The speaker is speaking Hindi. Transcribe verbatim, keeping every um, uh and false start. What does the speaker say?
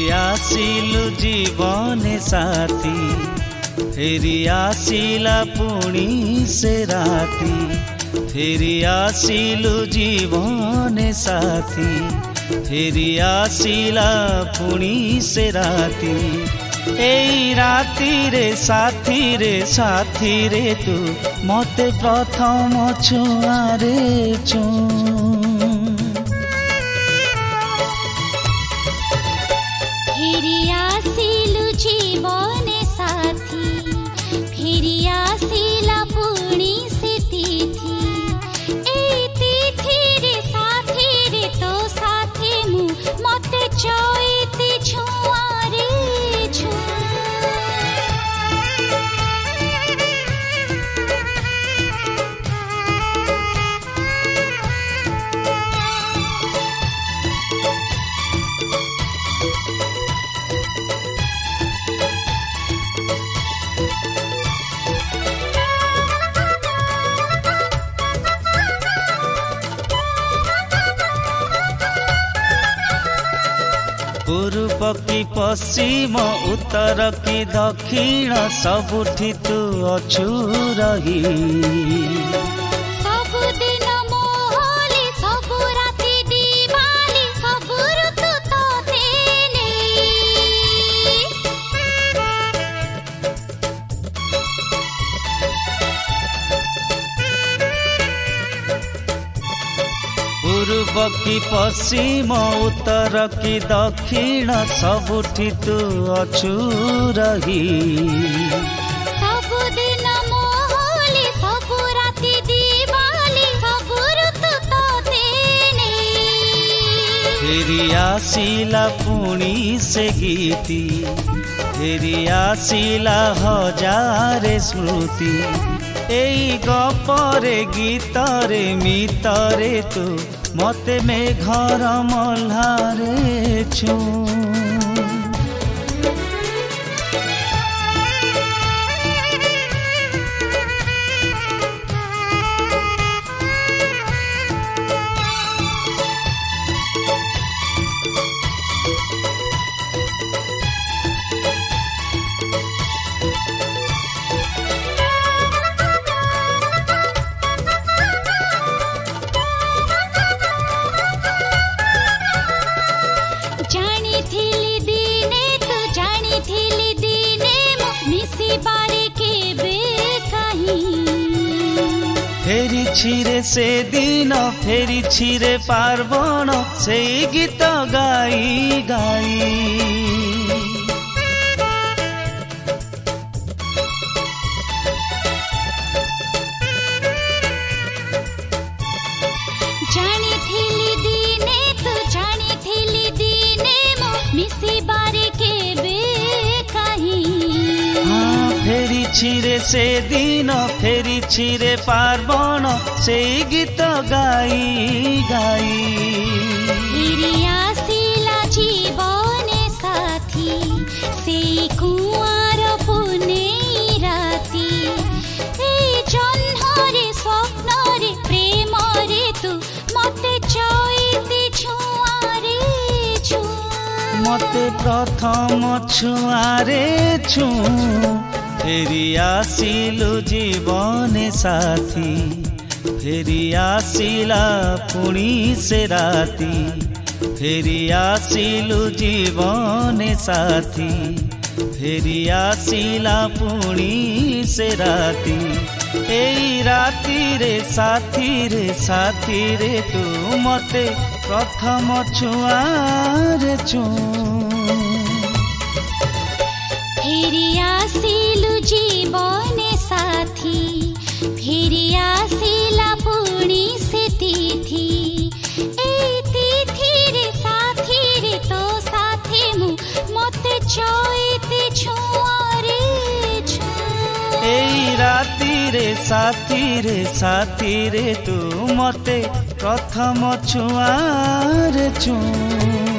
आसिलु जीवन साथी फेरी आसिला पुणी से राती फेरी आसिलु जीवन साथी फेरी आसिला पुणी से राती एई राती रे साथी रे साथी रे तू मते प्रथम छुआरे छु फेरी आसिलु जीवन साथी फेरी आसिला पुणी से तिथि ए तिथि रे साथी रे तो साथी मु मते चोइते छुआरे छु पूर्व की पश्चिम उत्तर की दक्षिण सबुठी तू अछु रही सबु दिन मोहली सबु राति दिवाली सबु ऋतु तोते नेई पूर्व की पश्चिम उत्तर की दक्षिण सबुठी तू अछु रही सबु दिन मोहली सबु राति दिवाली सबु ऋतु तोते नेई फेरी आसिला पुणी से गीति फेरी आसिला हजारे स्मृति एई गपरे गीतरे मितरे तू मते मेघर मल्हारे छु फेरी छिरे से दिन फेरी छिरे पार्वण से गीत गाई गाई जानी थिली दिने तू जानी थिली दिने मो मिसी बारे के बे कहीं हाँ फेरी छिरे से दिन फेरी छिरे पार्वण से गीत गाई गाई फेरी आसिला जीवन साथी से कुआर पुने राती ए जन्हरे स्वप्नरे प्रेमरे तू मते चोइते छुआरे छु मते प्रथम छुआरे छु फेरी आसिलु जीवन साथी फेरी आसिला पुणी से राती फेरी आसिलु जीवन साथी फेरी आसिला पुणी से राती एई राती रे साथी रे साथी रे तू मते प्रथम छुआरे छु फेरी आसिलु जीवन साथी फेरी आसिला पुणी से तिथि ए तिथि रे साथी रे तो साथी मु मते चोइते छुआरे छु एई राती रे साथी रे साथी रे तू मते प्रथम छुआरे छु।